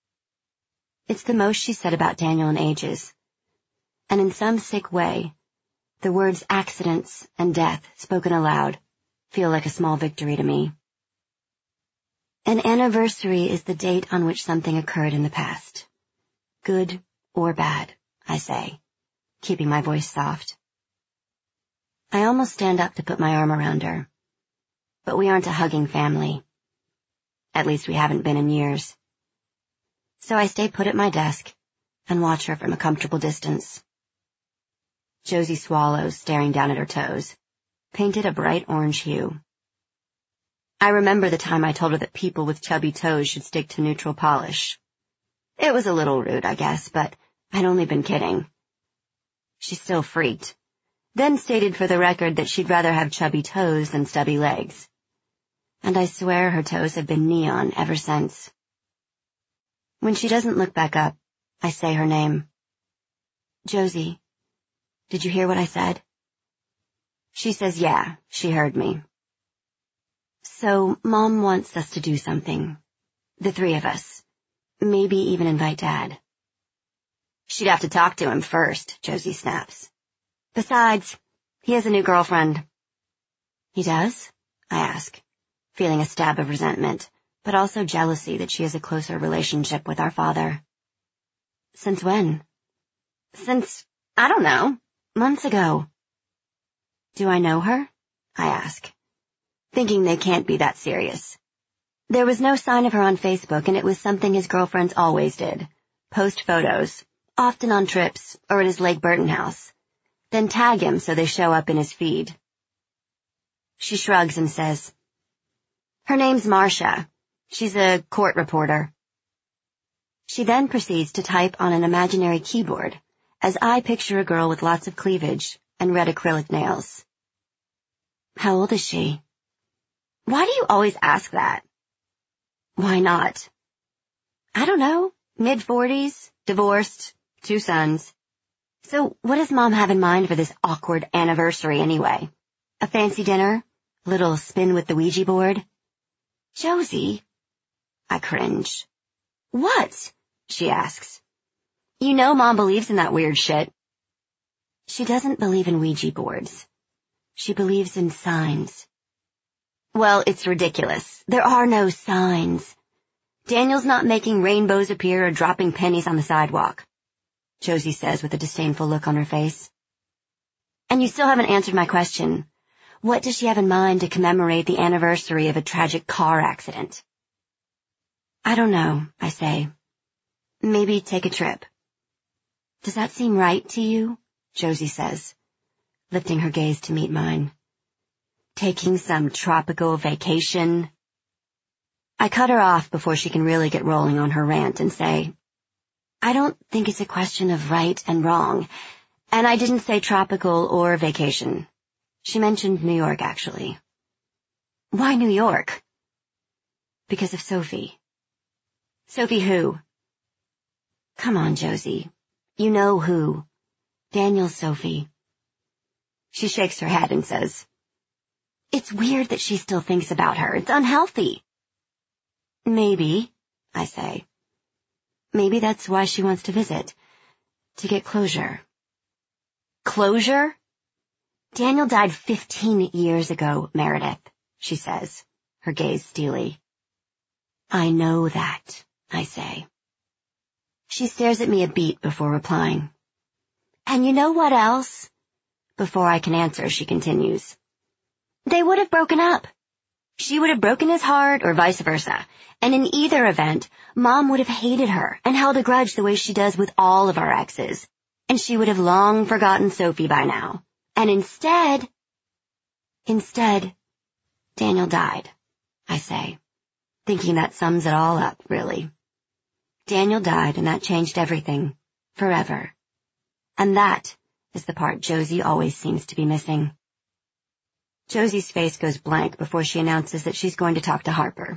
It's the most she's said about Daniel in ages. And in some sick way, the words accidents and death spoken aloud feel like a small victory to me. An anniversary is the date on which something occurred in the past. Good or bad, I say, keeping my voice soft. I almost stand up to put my arm around her. But we aren't a hugging family. At least we haven't been in years. So I stay put at my desk and watch her from a comfortable distance. Josie swallows, staring down at her toes, painted a bright orange hue. I remember the time I told her that people with chubby toes should stick to neutral polish. It was a little rude, I guess, but I'd only been kidding. She still freaked, then stated for the record that she'd rather have chubby toes than stubby legs. And I swear her toes have been neon ever since. When she doesn't look back up, I say her name. "Josie, did you hear what I said?" She says yeah, she heard me. "So Mom wants us to do something. The three of us. Maybe even invite Dad." "She'd have to talk to him first," Josie snaps. "Besides, he has a new girlfriend." "He does?" I ask, feeling a stab of resentment, but also jealousy that she has a closer relationship with our father. "Since when?" "Since, I don't know, months ago." "Do I know her?" I ask, thinking they can't be that serious. There was no sign of her on Facebook, and it was something his girlfriends always did. Post photos, often on trips or at his Lake Burton house, then tag him so they show up in his feed. She shrugs and says, "Her name's Marcia. She's a court reporter." She then proceeds to type on an imaginary keyboard as I picture a girl with lots of cleavage and red acrylic nails. "How old is she?" "Why do you always ask that?" "Why not?" "I don't know. Mid-forties, divorced, two sons. So what does Mom have in mind for this awkward anniversary anyway? A fancy dinner? A little spin with the Ouija board?" "Josie." I cringe. "What?" she asks. "You know Mom believes in that weird shit." She doesn't believe in Ouija boards. She believes in signs. Well, it's ridiculous. There are no signs. Daniel's not making rainbows appear or dropping pennies on the sidewalk, Josie says with a disdainful look on her face. And you still haven't answered my question. What does she have in mind to commemorate the anniversary of a tragic car accident? I don't know, I say. Maybe take a trip. Does that seem right to you? Josie says, lifting her gaze to meet mine. Taking some tropical vacation? I cut her off before she can really get rolling on her rant and say, I don't think it's a question of right and wrong, and I didn't say tropical or vacation. She mentioned New York, actually. Why New York? Because of Sophie. Sophie who? Come on, Josie. You know who. Daniel's Sophie. She shakes her head and says, It's weird that she still thinks about her. It's unhealthy. Maybe, I say. Maybe that's why she wants to visit. To get closure. Closure? Daniel died fifteen years ago, Meredith, she says, her gaze steely. I know that, I say. She stares at me a beat before replying. And you know what else? Before I can answer, she continues. They would have broken up. She would have broken his heart or vice versa, and in either event, Mom would have hated her and held a grudge the way she does with all of our exes, and she would have long forgotten Sophie by now. And instead, instead, Daniel died, I say, thinking that sums it all up, really. Daniel died, and that changed everything, forever. And that is the part Josie always seems to be missing. Josie's face goes blank before she announces that she's going to talk to Harper.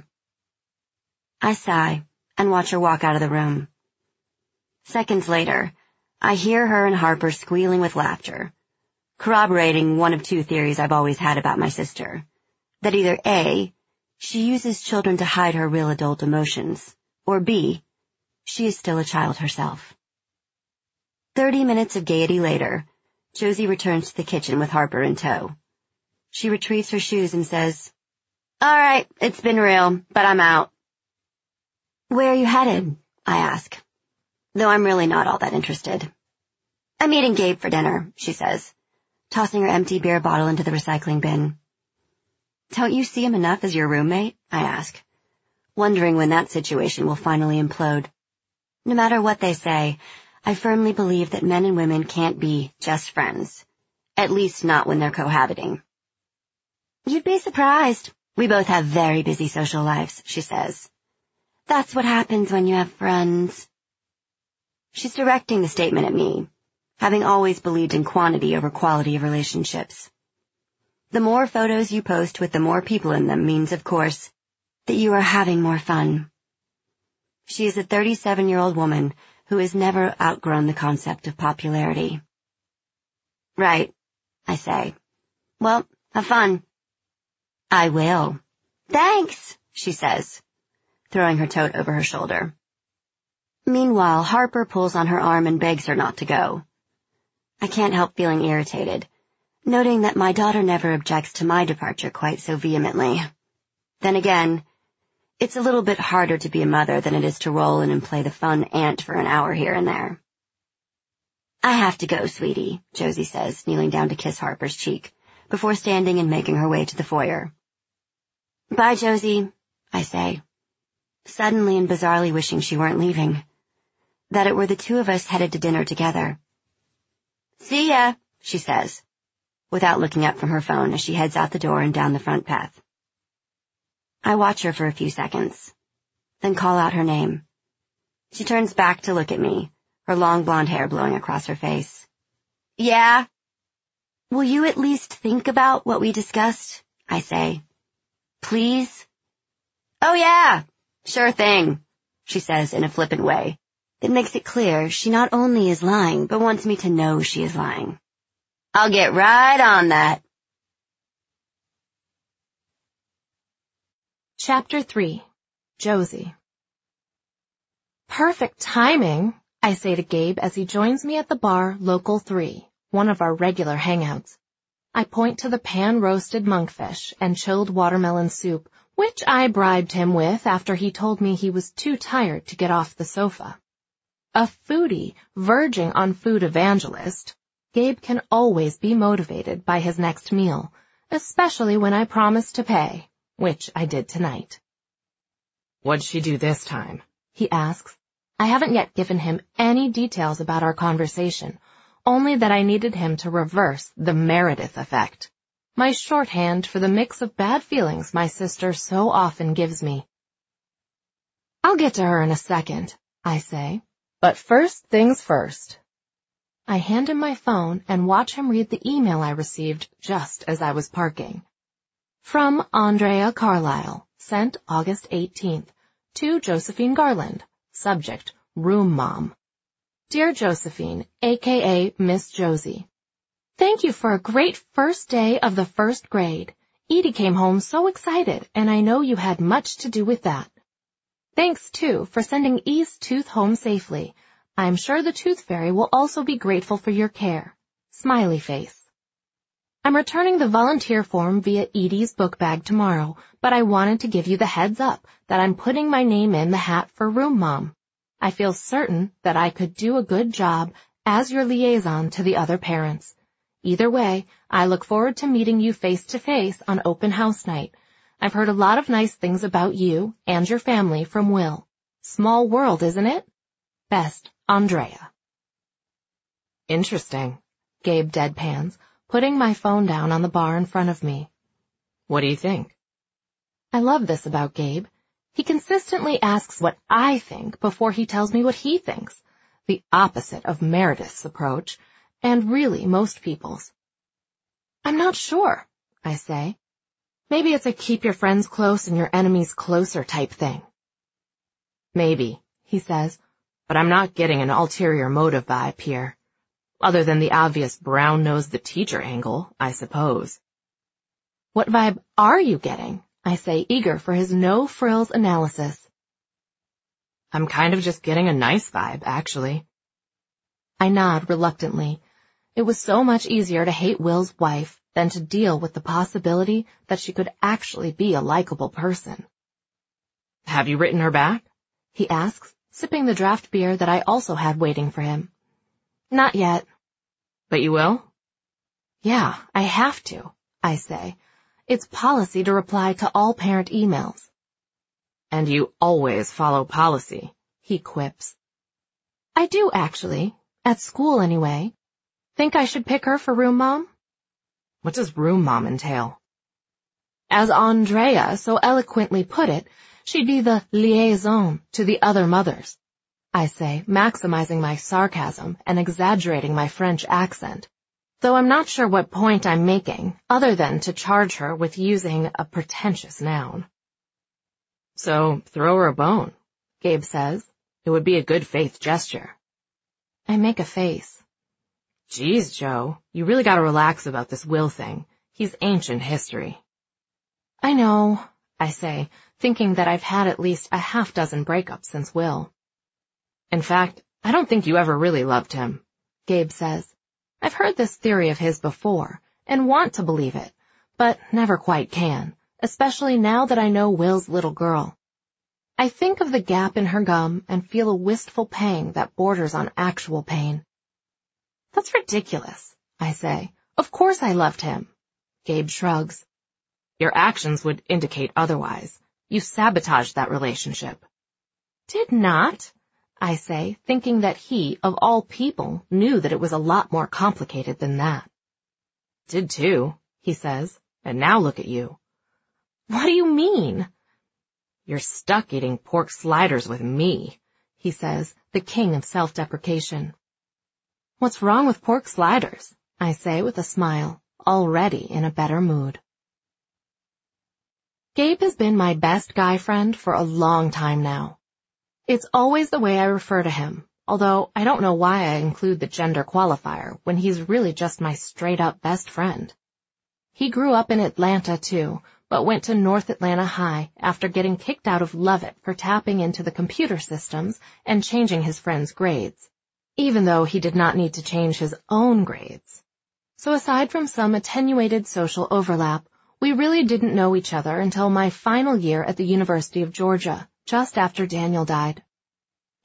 I sigh and watch her walk out of the room. Seconds later, I hear her and Harper squealing with laughter, corroborating one of two theories I've always had about my sister, that either A, she uses children to hide her real adult emotions, or B, she is still a child herself. Thirty minutes of gaiety later, Josie returns to the kitchen with Harper in tow. She retrieves her shoes and says, All right, it's been real, but I'm out. Where are you headed? I ask, though I'm really not all that interested. I'm meeting Gabe for dinner, she says, tossing her empty beer bottle into the recycling bin. Don't you see him enough as your roommate? I ask, wondering when that situation will finally implode. No matter what they say, I firmly believe that men and women can't be just friends, at least not when they're cohabiting. You'd be surprised. We both have very busy social lives, she says. That's what happens when you have friends. She's directing the statement at me, having always believed in quantity over quality of relationships. The more photos you post with the more people in them means, of course, that you are having more fun. She is a thirty-seven-year-old woman who has never outgrown the concept of popularity. Right, I say. Well, have fun. I will. Thanks, she says, throwing her tote over her shoulder. Meanwhile, Harper pulls on her arm and begs her not to go. I can't help feeling irritated, noting that my daughter never objects to my departure quite so vehemently. Then again, it's a little bit harder to be a mother than it is to roll in and play the fun aunt for an hour here and there. I have to go, sweetie, Josie says, kneeling down to kiss Harper's cheek, before standing and making her way to the foyer. Bye, Josie, I say, suddenly and bizarrely wishing she weren't leaving, that it were the two of us headed to dinner together. See ya, she says, without looking up from her phone as she heads out the door and down the front path. I watch her for a few seconds, then call out her name. She turns back to look at me, her long blonde hair blowing across her face. Yeah? Will you at least think about what we discussed? I say. Please? Oh yeah, sure thing, she says in a flippant way that makes it clear she not only is lying, but wants me to know she is lying. I'll get right on that. Chapter three. Josie. Perfect timing, I say to Gabe as he joins me at the bar Local three, one of our regular hangouts. I point to the pan-roasted monkfish and chilled watermelon soup, which I bribed him with after he told me he was too tired to get off the sofa. A foodie verging on food evangelist, Gabe can always be motivated by his next meal, especially when I promise to pay, which I did tonight. "What'd she do this time?" he asks. I haven't yet given him any details about our conversation, only that I needed him to reverse the Meredith effect, my shorthand for the mix of bad feelings my sister so often gives me. "I'll get to her in a second," I say, "but first things first." I hand him my phone and watch him read the email I received just as I was parking. From Andrea Carlisle, sent August eighteenth, to Josephine Garland, subject, Room Mom. Dear Josephine, aka Miss Josie, thank you for a great first day of the first grade. Edie came home so excited, and I know you had much to do with that. Thanks, too, for sending E's tooth home safely. I'm sure the tooth fairy will also be grateful for your care. Smiley face. I'm returning the volunteer form via Edie's book bag tomorrow, but I wanted to give you the heads up that I'm putting my name in the hat for Room Mom. I feel certain that I could do a good job as your liaison to the other parents. Either way, I look forward to meeting you face-to-face on open house night. I've heard a lot of nice things about you and your family from Will. Small world, isn't it? Best, Andrea. Interesting, Gabe deadpans, putting my phone down on the bar in front of me. What do you think? I love this about Gabe. He consistently asks what I think before he tells me what he thinks, the opposite of Meredith's approach, and really most people's. I'm not sure, I say. Maybe it's a keep your friends close and your enemies closer type thing. Maybe, he says, but I'm not getting an ulterior motive vibe here. Other than the obvious brown-nosed-the-teacher angle, I suppose. What vibe are you getting? I say, eager for his no-frills analysis. I'm kind of just getting a nice vibe, actually. I nod reluctantly. It was so much easier to hate Will's wife than to deal with the possibility that she could actually be a likable person. Have you written her back? He asks, sipping the draft beer that I also had waiting for him. Not yet. But you will? Yeah, I have to, I say. It's policy to reply to all parent emails. And you always follow policy, he quips. I do, actually. At school, anyway. Think I should pick her for Room Mom? What does Room Mom entail? As Andrea so eloquently put it, she'd be the liaison to the other mothers, I say, maximizing my sarcasm and exaggerating my French accent, though I'm not sure what point I'm making, other than to charge her with using a pretentious noun. So, throw her a bone, Gabe says. It would be a good faith gesture. I make a face. Geez, Joe, you really gotta relax about this Will thing. He's ancient history. I know, I say, thinking that I've had at least a half dozen breakups since Will. In fact, I don't think you ever really loved him, Gabe says. I've heard this theory of his before, and want to believe it, but never quite can, especially now that I know Will's little girl. I think of the gap in her gum and feel a wistful pang that borders on actual pain. That's ridiculous, I say. Of course I loved him. Gabe shrugs. Your actions would indicate otherwise. You sabotaged that relationship. Did not, I say, thinking that he, of all people, knew that it was a lot more complicated than that. Did too, he says, and now look at you. What do you mean? You're stuck eating pork sliders with me, he says, the king of self-deprecation. What's wrong with pork sliders? I say with a smile, already in a better mood. Gabe has been my best guy friend for a long time now. It's always the way I refer to him, although I don't know why I include the gender qualifier when he's really just my straight-up best friend. He grew up in Atlanta, too, but went to North Atlanta High after getting kicked out of Lovett for tapping into the computer systems and changing his friends' grades, even though he did not need to change his own grades. So aside from some attenuated social overlap, we really didn't know each other until my final year at the University of Georgia, just after Daniel died.